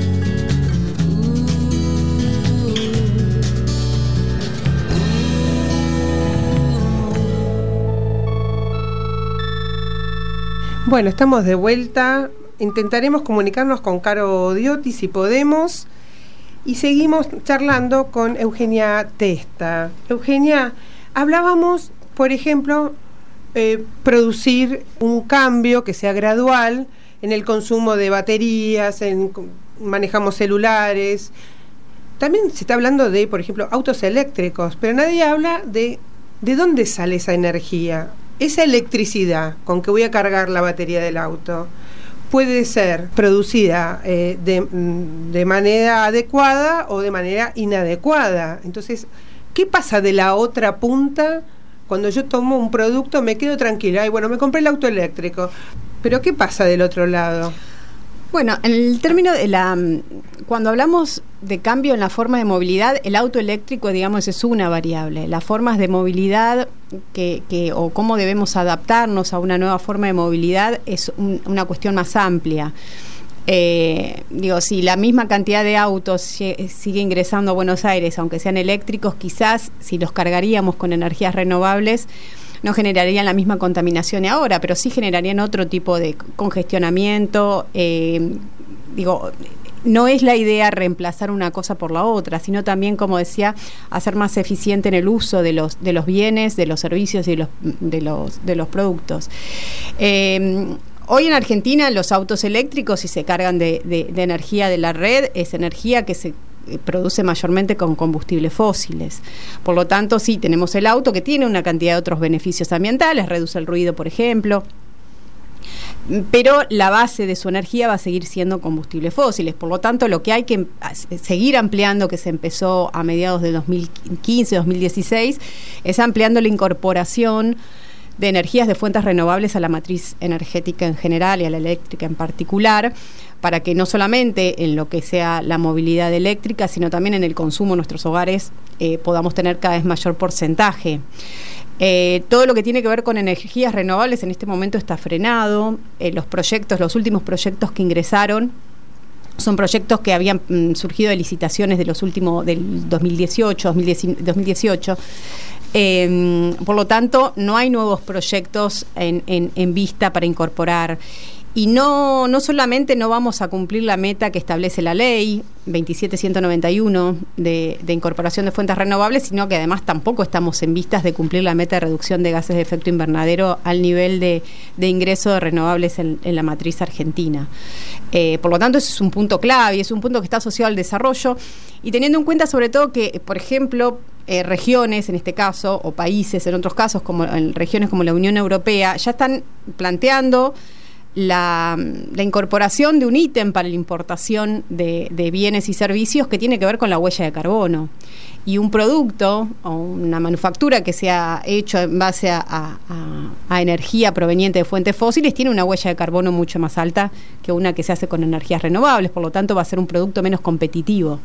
Bueno, estamos de vuelta. Intentaremos comunicarnos con Caro Diotti si podemos. Y seguimos charlando con Eugenia Testa. Eugenia, hablábamos, por ejemplo, eh, producir un cambio que sea gradual en el consumo de baterías, en, manejamos celulares. También se está hablando de, por ejemplo, autos eléctricos, pero nadie habla de de dónde sale esa energía. Esa electricidad con que voy a cargar la batería del auto puede ser producida eh, de, de manera adecuada o de manera inadecuada. Entonces, ¿qué pasa de la otra punta? Cuando yo tomo un producto me quedo tranquila. Ay, bueno, me compré el auto eléctrico. Pero ¿qué pasa del otro lado? Bueno, en el término de la, cuando hablamos de cambio en la forma de movilidad, el auto eléctrico, digamos, es una variable. Las formas de movilidad que, que o cómo debemos adaptarnos a una nueva forma de movilidad es un, una cuestión más amplia. Eh, digo, si la misma cantidad de autos sigue ingresando a Buenos Aires, aunque sean eléctricos, quizás si los cargaríamos con energías renovables, no generarían la misma contaminación ahora, pero sí generarían otro tipo de congestionamiento. Eh, digo, no es la idea reemplazar una cosa por la otra, sino también, como decía, hacer más eficiente en el uso de los de los bienes, de los servicios y de los de los de los productos. Eh, Hoy en Argentina los autos eléctricos, si se cargan de, de, de energía de la red, es energía que se produce mayormente con combustibles fósiles. Por lo tanto, sí, tenemos el auto que tiene una cantidad de otros beneficios ambientales, reduce el ruido, por ejemplo, pero la base de su energía va a seguir siendo combustibles fósiles. Por lo tanto, lo que hay que seguir ampliando, que se empezó a mediados de dos mil quince, dos mil dieciséis, es ampliando la incorporación de energías de fuentes renovables a la matriz energética en general y a la eléctrica en particular, para que no solamente en lo que sea la movilidad eléctrica, sino también en el consumo en nuestros hogares eh, podamos tener cada vez mayor porcentaje. Eh, todo lo que tiene que ver con energías renovables en este momento está frenado. Eh, los proyectos, los últimos proyectos que ingresaron son proyectos que habían mm, surgido de licitaciones de los últimos, del dos mil dieciocho, dos mil dieciocho. Eh, por lo tanto, no hay nuevos proyectos en, en, en vista para incorporar. Y no, no solamente no vamos a cumplir la meta que establece la ley veintisiete ciento noventa y uno de, de incorporación de fuentes renovables, sino que además tampoco estamos en vistas de cumplir la meta de reducción de gases de efecto invernadero al nivel de, de ingreso de renovables en, en la matriz argentina. Eh, por lo tanto, eso es un punto clave y es un punto que está asociado al desarrollo, y teniendo en cuenta sobre todo que, por ejemplo, Eh, regiones, en este caso, o países, en otros casos, como en regiones como la Unión Europea, ya están planteando la, la incorporación de un ítem para la importación de, de bienes y servicios que tiene que ver con la huella de carbono. Y un producto o una manufactura que se ha hecho en base a, a, a energía proveniente de fuentes fósiles tiene una huella de carbono mucho más alta que una que se hace con energías renovables, por lo tanto va a ser un producto menos competitivo.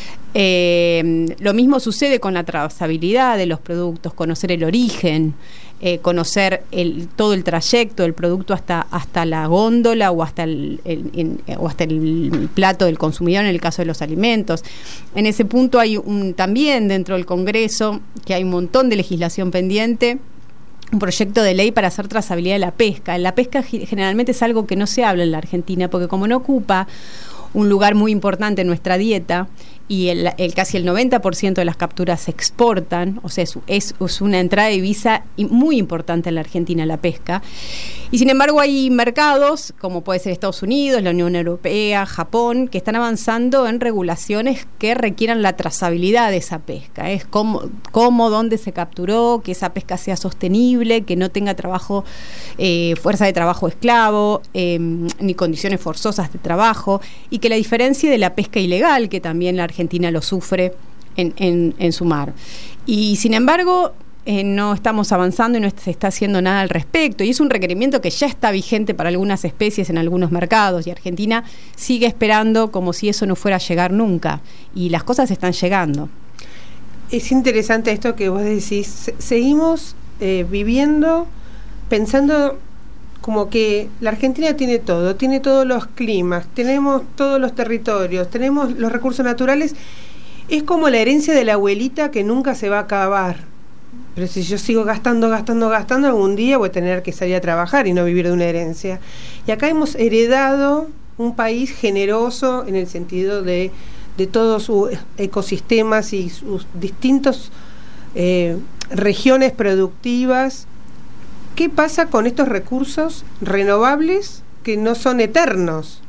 Eh, lo mismo sucede con la trazabilidad de los productos, conocer el origen, eh, conocer el, todo el trayecto del producto hasta, hasta la góndola o hasta el, el, en, o hasta el plato del consumidor en el caso de los alimentos. En ese punto hay un, también dentro del Congreso, que hay un montón de legislación pendiente, un proyecto de ley para hacer trazabilidad de la pesca. La pesca generalmente es algo que no se habla en la Argentina, porque como no ocupa un lugar muy importante en nuestra dieta, y el, el casi el noventa por ciento de las capturas se exportan, o sea, es, es, es una entrada de divisa muy importante en la Argentina, la pesca. Y sin embargo hay mercados, como puede ser Estados Unidos, la Unión Europea, Japón, que están avanzando en regulaciones que requieran la trazabilidad de esa pesca. Es cómo, cómo dónde se capturó, que esa pesca sea sostenible, que no tenga trabajo, eh, fuerza de trabajo esclavo, eh, ni condiciones forzosas de trabajo, y que la diferencia de la pesca ilegal, que también la Argentina Argentina lo sufre en, en, en su mar. Y sin embargo, eh, no estamos avanzando y no se está haciendo nada al respecto. Y es un requerimiento que ya está vigente para algunas especies en algunos mercados. Y Argentina sigue esperando como si eso no fuera a llegar nunca. Y las cosas están llegando. Es interesante esto que vos decís. Seguimos eh, viviendo, pensando como que la Argentina tiene todo, tiene todos los climas, tenemos todos los territorios, tenemos los recursos naturales. Es como la herencia de la abuelita que nunca se va a acabar. Pero si yo sigo gastando, gastando, gastando, algún día voy a tener que salir a trabajar y no vivir de una herencia. Y acá hemos heredado un país generoso en el sentido de, de todos sus ecosistemas y sus distintas eh, regiones productivas. ¿Qué pasa con estos recursos renovables que no son eternos?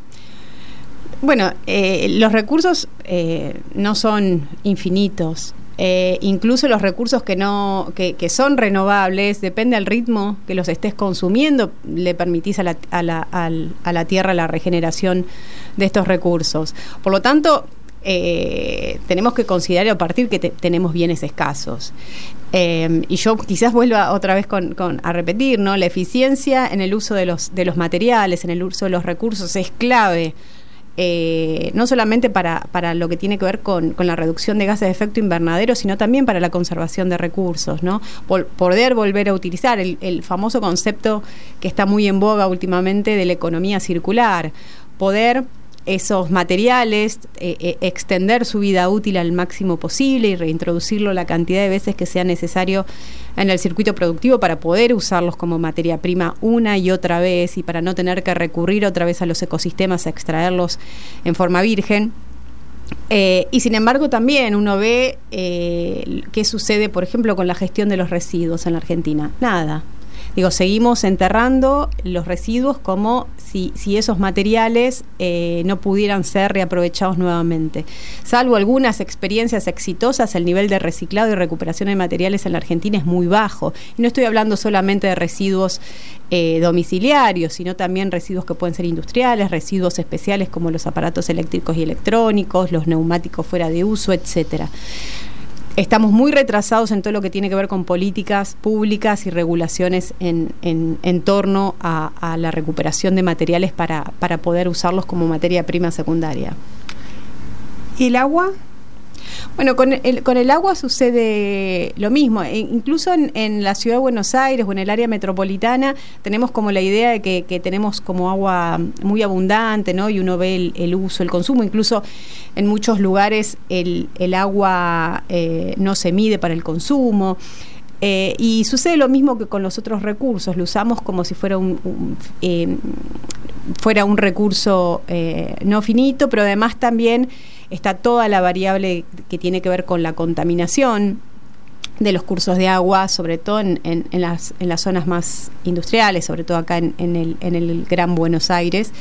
Bueno, eh, los recursos eh, no son infinitos. Eh, incluso los recursos que no que, que son renovables, depende del ritmo que los estés consumiendo, le permitís a la, a la, al, a la tierra la regeneración de estos recursos. Por lo tanto, eh, tenemos que considerar a partir que te, tenemos bienes escasos. Eh, y yo quizás vuelva otra vez con, con, a repetir, ¿no? La eficiencia en el uso de los, de los materiales, en el uso de los recursos es clave. Eh, no solamente para, para lo que tiene que ver con, con la reducción de gases de efecto invernadero, sino también para la conservación de recursos, ¿no? Vol- poder volver a utilizar el, el famoso concepto que está muy en boga últimamente de la economía circular, poder esos materiales, eh, eh, extender su vida útil al máximo posible y reintroducirlo la cantidad de veces que sea necesario en el circuito productivo para poder usarlos como materia prima una y otra vez y para no tener que recurrir otra vez a los ecosistemas a extraerlos en forma virgen. Eh, y sin embargo también uno ve eh, qué sucede, por ejemplo, con la gestión de los residuos en la Argentina. Nada. Digo, seguimos enterrando los residuos como si, si esos materiales eh, no pudieran ser reaprovechados nuevamente. Salvo algunas experiencias exitosas, el nivel de reciclado y recuperación de materiales en la Argentina es muy bajo. Y no estoy hablando solamente de residuos eh, domiciliarios, sino también residuos que pueden ser industriales, residuos especiales como los aparatos eléctricos y electrónicos, los neumáticos fuera de uso, etcétera. Estamos muy retrasados en todo lo que tiene que ver con políticas públicas y regulaciones en, en, en torno a, a la recuperación de materiales para, para poder usarlos como materia prima secundaria. ¿Y el agua? Bueno, con el, con el agua sucede lo mismo. E incluso en, en la ciudad de Buenos Aires o en el área metropolitana tenemos como la idea de que, que tenemos como agua muy abundante, ¿no? Y uno ve el, el uso, el consumo. Incluso en muchos lugares el, el agua eh, no se mide para el consumo. Eh, y sucede lo mismo que con los otros recursos. Lo usamos como si fuera un, un, eh, fuera un recurso eh, no finito, pero además también está toda la variable que tiene que ver con la contaminación de los cursos de agua, sobre todo en, en, en, las, en las zonas más industriales, sobre todo acá en, en, el, en el Gran Buenos Aires.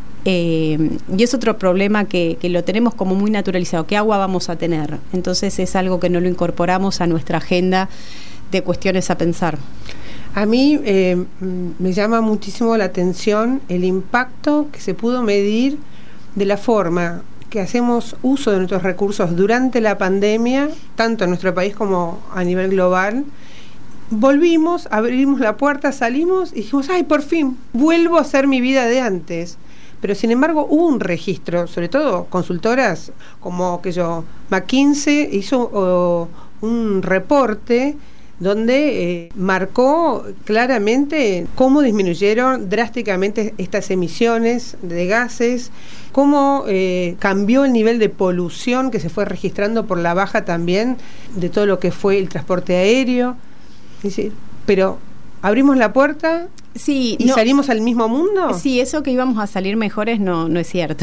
Eh, y es otro problema que, que lo tenemos como muy naturalizado. ¿Qué agua vamos a tener? Entonces es algo que no lo incorporamos a nuestra agenda de cuestiones a pensar. A mí eh, me llama muchísimo la atención el impacto que se pudo medir de la forma que hacemos uso de nuestros recursos durante la pandemia, tanto en nuestro país como a nivel global. Volvimos, abrimos la puerta, salimos y dijimos, ay, por fin, vuelvo a hacer mi vida de antes. Pero sin embargo hubo un registro, sobre todo consultoras como que yo, McKinsey hizo oh, un reporte donde eh, marcó claramente cómo disminuyeron drásticamente estas emisiones de gases, cómo eh, cambió el nivel de polución que se fue registrando por la baja también de todo lo que fue el transporte aéreo. Es decir, pero abrimos la puerta sí, y no, salimos al mismo mundo. Sí, eso que íbamos a salir mejores no, no es cierto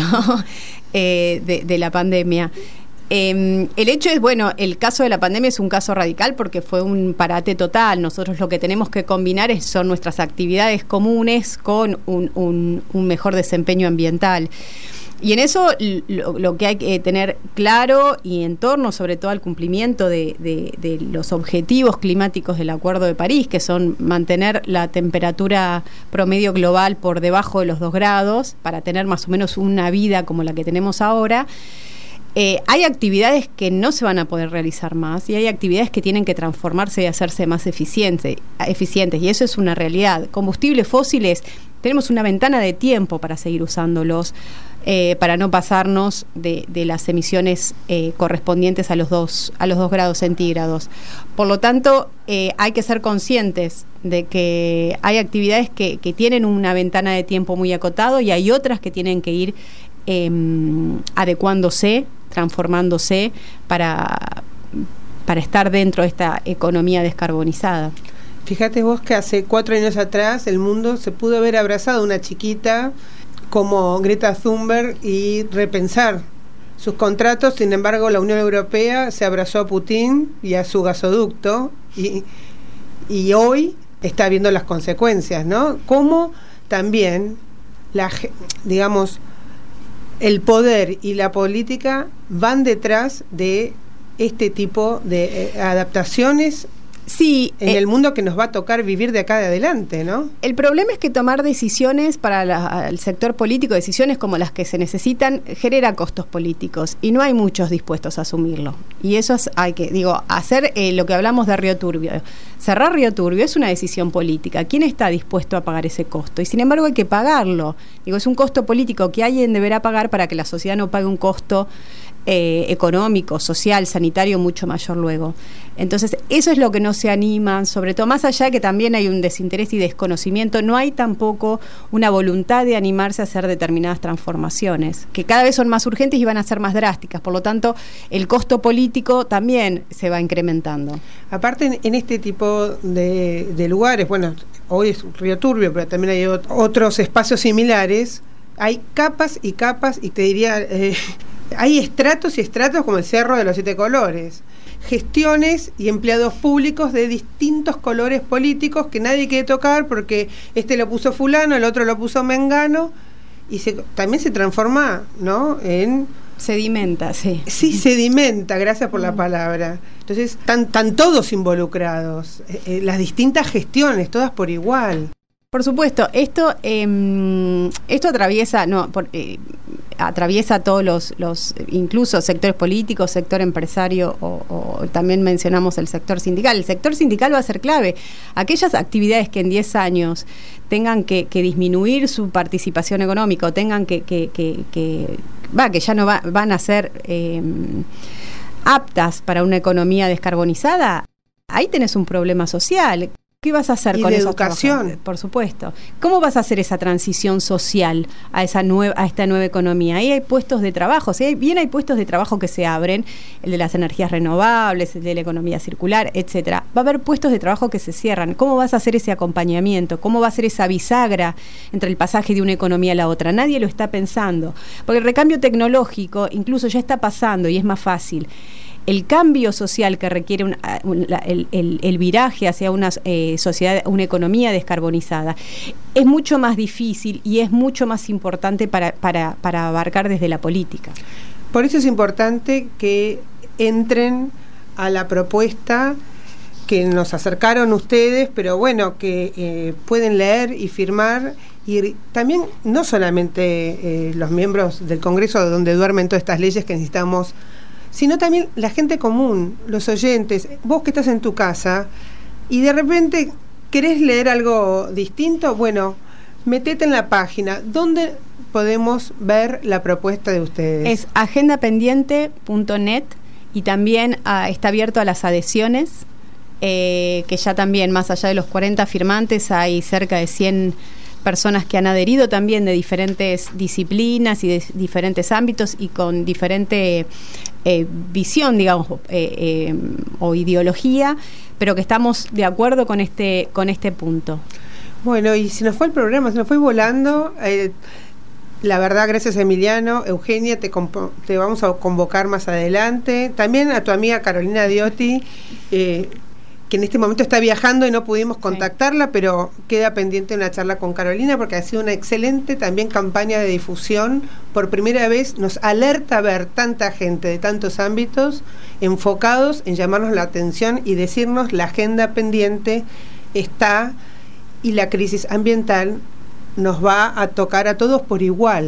eh, de, de la pandemia. Eh, el hecho es, bueno, el caso de la pandemia es un caso radical porque fue un parate total. Nosotros lo que tenemos que combinar es, son nuestras actividades comunes con un, un, un mejor desempeño ambiental. Y en eso lo, lo que hay que tener claro y en torno sobre todo al cumplimiento de, de, de los objetivos climáticos del Acuerdo de París, que son mantener la temperatura promedio global por debajo de los dos grados para tener más o menos una vida como la que tenemos ahora. Eh, hay actividades que no se van a poder realizar más y hay actividades que tienen que transformarse y hacerse más eficiente, eficientes, y eso es una realidad. Combustibles fósiles, tenemos una ventana de tiempo para seguir usándolos, eh, para no pasarnos de, de las emisiones eh, correspondientes a los dos, a los dos grados centígrados. Por lo tanto, eh, hay que ser conscientes de que hay actividades que, que tienen una ventana de tiempo muy acotado y hay otras que tienen que ir eh, adecuándose, transformándose para, para estar dentro de esta economía descarbonizada. Fíjate vos que hace cuatro años atrás el mundo se pudo haber abrazado a una chiquita como Greta Thunberg y repensar sus contratos. Sin embargo, la Unión Europea se abrazó a Putin y a su gasoducto y, y hoy está viendo las consecuencias, ¿no? Cómo también la, digamos, el poder y la política van detrás de este tipo de eh, adaptaciones Sí, en eh, el mundo que nos va a tocar vivir de acá de adelante, ¿no? el problema es que tomar decisiones para la, el sector político, decisiones como las que se necesitan, genera costos políticos y no hay muchos dispuestos a asumirlo. Y eso es, hay que, digo, hacer eh, lo que hablamos de Río Turbio. Cerrar Río Turbio es una decisión política. ¿Quién está dispuesto a pagar ese costo? Y sin embargo hay que pagarlo. Digo, es un costo político que alguien deberá pagar para que la sociedad no pague un costo Eh, económico, social, sanitario mucho mayor luego. Entonces, eso es lo que no se animan, sobre todo, más allá de que también hay un desinterés y desconocimiento, no hay tampoco una voluntad de animarse a hacer determinadas transformaciones, que cada vez son más urgentes y van a ser más drásticas, por lo tanto, el costo político también se va incrementando. Aparte, en, en este tipo de, de lugares, bueno, hoy es Río Turbio, pero también hay ot- otros espacios similares, hay capas y capas, y te diría... Eh, hay estratos y estratos como el Cerro de los Siete Colores, gestiones y empleados públicos de distintos colores políticos que nadie quiere tocar porque este lo puso fulano, el otro lo puso mengano, y se, también se transforma, ¿no?, en... Sedimenta, sí. Sí, sedimenta, gracias por la palabra. Entonces, están, están todos involucrados, eh, eh, las distintas gestiones, todas por igual. Por supuesto, esto eh, esto atraviesa, no, por, eh, atraviesa todos los, los, incluso sectores políticos, sector empresario, o, o también mencionamos el sector sindical. El sector sindical va a ser clave. Aquellas actividades que en diez años tengan que, que disminuir su participación económica, o tengan que, que, que, que, va, que ya no va, van a ser eh, aptas para una economía descarbonizada, ahí tenés un problema social. ¿Qué vas a hacer y con de esos educación? trabajadores? Por supuesto. ¿Cómo vas a hacer esa transición social a esa nueva, a esta nueva economía? Ahí hay puestos de trabajo, ¿sí? Hay, bien hay puestos de trabajo que se abren, el de las energías renovables, el de la economía circular, etcétera. Va a haber puestos de trabajo que se cierran. ¿Cómo vas a hacer ese acompañamiento? ¿Cómo va a ser esa bisagra entre el pasaje de una economía a la otra? Nadie lo está pensando. Porque el recambio tecnológico incluso ya está pasando y es más fácil. El cambio social que requiere un, un, la, el, el, el viraje hacia una eh, sociedad, una economía descarbonizada, es mucho más difícil y es mucho más importante para, para, para abarcar desde la política. Por eso es importante que entren a la propuesta que nos acercaron ustedes, pero bueno, que eh, pueden leer y firmar, y también no solamente eh, los miembros del Congreso donde duermen todas estas leyes que necesitamos, sino también la gente común, los oyentes, vos que estás en tu casa y de repente querés leer algo distinto, bueno, metete en la página. ¿Dónde podemos ver la propuesta de ustedes? Es agenda pendiente punto net y también ah, está abierto a las adhesiones, eh, que ya también, más allá de los cuarenta firmantes, hay cerca de cien personas que han adherido también de diferentes disciplinas y de diferentes ámbitos y con diferente eh, visión, digamos, eh, eh, o ideología, pero que estamos de acuerdo con este con este punto. Bueno, y se nos fue el programa, se nos fue volando. Eh, la verdad, gracias a Emiliano, Eugenia, te, compo- te vamos a convocar más adelante. También a tu amiga Carolina Diotti, eh, que en este momento está viajando y no pudimos contactarla, sí, pero queda pendiente una charla con Carolina porque ha sido una excelente también campaña de difusión. Por primera vez nos alerta ver tanta gente de tantos ámbitos enfocados en llamarnos la atención y decirnos la agenda pendiente está y la crisis ambiental nos va a tocar a todos por igual.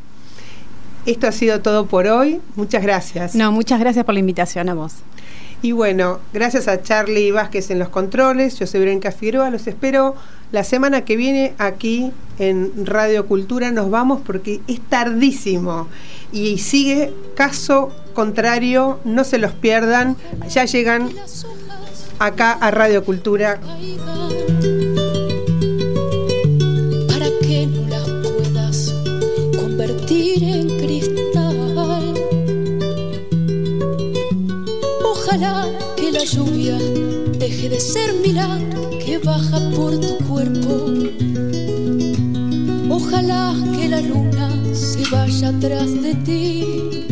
Esto ha sido todo por hoy. Muchas gracias. No, muchas gracias por la invitación a vos. Y bueno, gracias a Charlie Vázquez en los controles, yo soy Verónica Figueroa, los espero la semana que viene aquí en Radio Cultura. Nos vamos porque es tardísimo y sigue Caso Contrario, no se los pierdan, ya llegan acá a Radio Cultura. Para que no las puedas convertir en cristal. Ojalá que la lluvia deje de ser milagro que baja por tu cuerpo. Ojalá que la luna se vaya atrás de ti.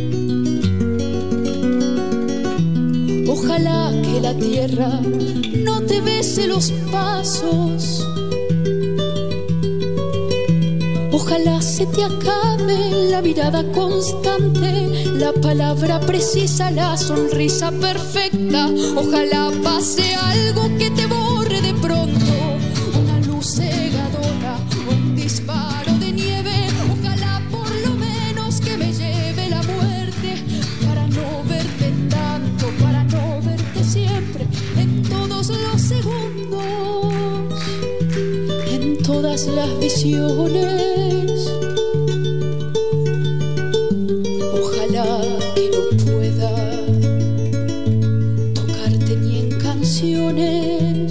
Ojalá que la tierra no te bese los pasos. Ojalá Ojalá se te acabe la mirada constante, la palabra precisa, la sonrisa perfecta. Ojalá pase algo que te borre de pronto, una luz cegadora, un disparo de nieve. Ojalá por lo menos que me lleve la muerte, para no verte tanto, para no verte siempre, en todos los segundos, en todas las visiones. Ojalá que no pueda tocarte ni en canciones.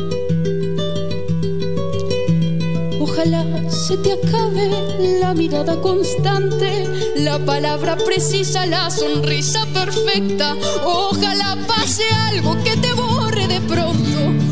Ojalá se te acabe la mirada constante, la palabra precisa, la sonrisa perfecta. Ojalá pase algo que te borre de pronto,